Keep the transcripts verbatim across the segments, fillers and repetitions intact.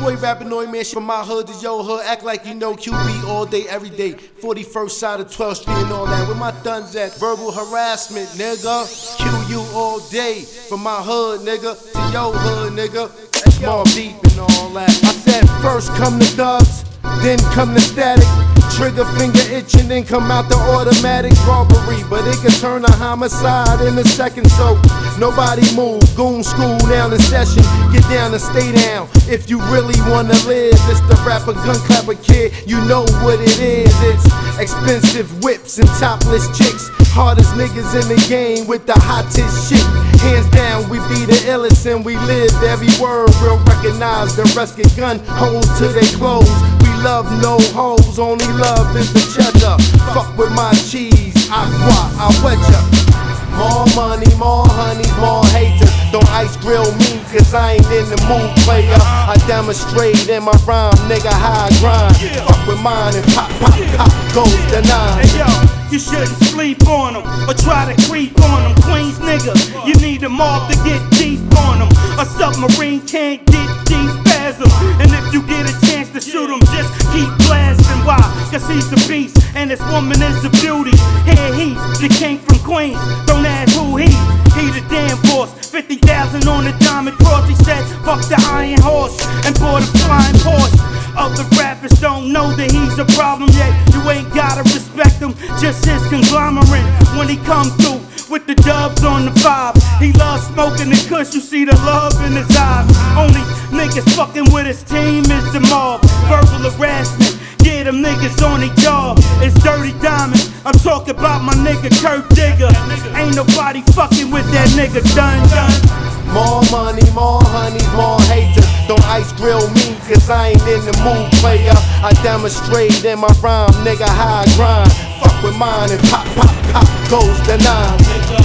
boy Rapinoid, man, shit from my hood to your hood. Act like you know Q B all day, every day. forty-first side of twelfth street and all that. Where my thuns at? Verbal harassment, nigga. Q U all day. From my hood, nigga, to your hood, nigga. Small deep and all that. I said first come the thugs, then come the static. Trigger finger itching, then come out the automatic robbery. But it can turn a homicide in a second, so nobody move. Goon school down in session. Get down and stay down. If you really wanna live, it's the rapper gun clapper kid. You know what it is. It's expensive whips and topless chicks. Hardest niggas in the game with the hottest shit. Hands down, we be the illest and we live every word. Real recognize the rest get gun holes to their clothes. We love no hoes, only love is the cheddar. Fuck with my cheese, agua, I wet ya. More money, more honey, more haters. Don't ice grill me, cause I ain't in the mood, player. I demonstrate in my rhyme, nigga, how I grind. Fuck with mine and pop, pop, pop, goes the nine. Hey yo, you shouldn't sleep on them or try to creep on them. Queens nigga, you need them all to get deep on them. A submarine can't get deep as them. And if you get a chance to shoot him, just keep blasting. Why? Cause he's the beast and this woman is the beauty. Here he, the king from Queens, don't ask who he. He the damn boss, fifty thousand on the diamond cross. He said, fuck the iron horse and bought a flying horse. Other rappers don't know that he's a problem yet. You ain't gotta respect him, just his conglomerate. When he come through with the dubs on the vibe, he loves smoking the kush, you see the love in his eyes. Only niggas fucking with his team is the mob. Verbal harassment, yeah, them niggas on their job. It's Dirty Diamond, I'm talking about my nigga Kurt Digger. Ain't nobody fucking with that nigga, done, done. More money, more honey, more haters. Don't ice grill me, cause I ain't in the mood, player. I demonstrate in my rhyme, nigga, how I grind. Fuck with mine and pop, pop, pop, goes the nine.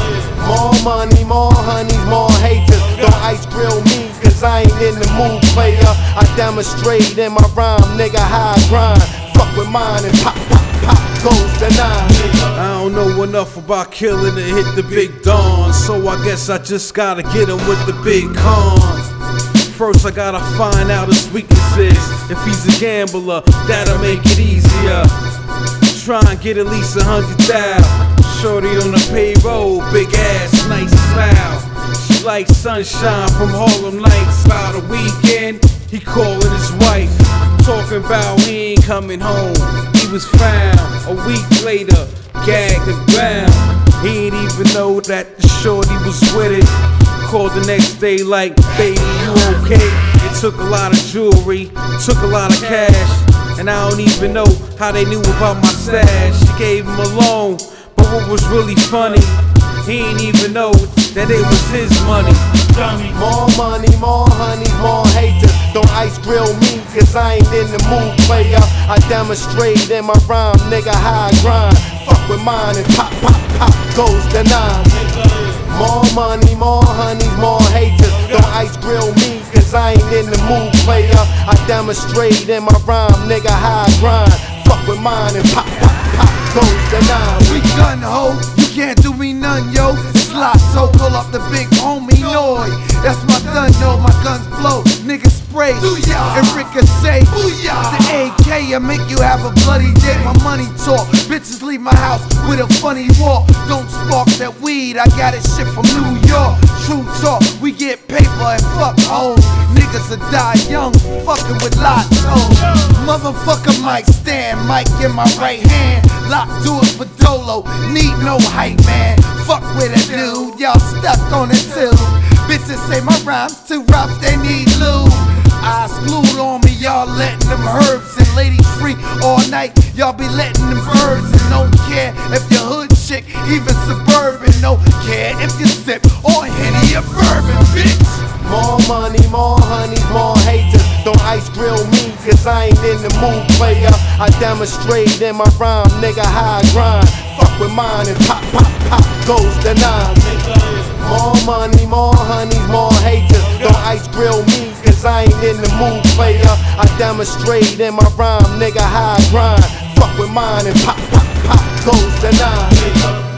More money, more honey, more haters. Don't ice grill me, cause I ain't in the mood, player. I demonstrate in my rhyme, nigga, how I grind. Fuck with mine and pop, pop, pop, goes the nine. I don't know enough about killing to hit the big dawn, so I guess I just gotta get him with the big con. First I gotta find out his weaknesses. If he's a gambler, that'll make it easier. Try and get at least a hundred thousand. Shorty on the payroll, big ass, nice smile. She likes sunshine from Harlem Nights. By the weekend, he calling his wife, talking about he ain't coming home. He was found a week later, gagged and bound. He ain't even know that the shorty was with it. Called the next day like, baby, you okay? It took a lot of jewelry, took a lot of cash, and I don't even know how they knew about my stash. She gave him a loan, but what was really funny, he ain't even know that it was his money. More money, more honey, more haters. Don't ice grill me, cause I ain't in the mood, player. I demonstrate in my rhyme, nigga, how I grind. Fuck with mine and pop, pop, pop, goes the nine. More money, more honey, more haters. Don't ice grill me, cause I ain't in the mood, player. I demonstrate in my rhyme, nigga, how I grind. Fuck with mine and pop, pop, pop, goes the nine. We gun ho, you can't do me none, yo. Slot, so pull up the big homie noise. That's my gun, no, my guns blow. Niggas spray and ricochet. The A K, I make you have a bloody day. My money talk, bitches leave my house with a funny walk. Don't spark that weed, I got it shit from New York. True talk, we get paper and fuck hoes. Niggas will die young, fucking with lots of motherfucker mic stand, mic in my right hand. Lock doors for Dolo, need no hype man. Fuck with a dude, y'all stuck on it too. Bitches say my rhymes too rough, they need lube. Eyes glued on me, y'all letting them herbs and ladies free all night. Y'all be letting them birds and don't care if you're hood chick, even suburban. Don't care if you sip or Henny or bourbon, bitch. More money, more honey, more haters. Don't ice grill me, cause I ain't in the mood, player. I demonstrate in my rhyme, nigga, how I grind. Fuck with mine and pop, pop, pop, goes the nine. More money, more honey, more haters. Don't ice grill me, cause I ain't in the mood, player. I demonstrate in my rhyme, nigga, how I grind. Fuck with mine and pop, pop, pop, goes the nine.